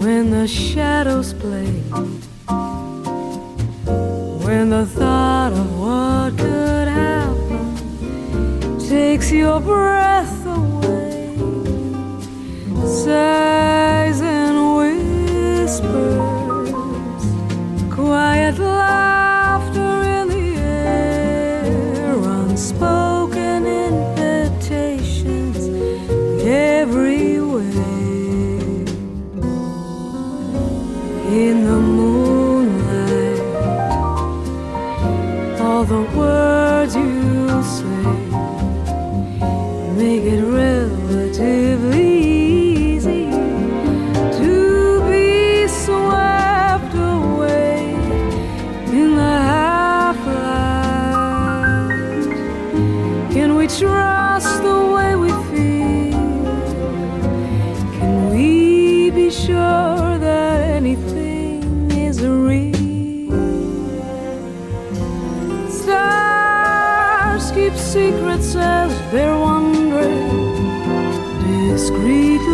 when the shadows play, when the thought of what could happen takes your breath away, sighs and whispers, quiet laughter in the air, unspoken invitations everywhere. In the moonlight, all the words you say make it relatively easy to be swept away in the half-light. Can we trust the way we feel? Can we be sure that anything is real? Stars keep secrets as they're wandering discreetly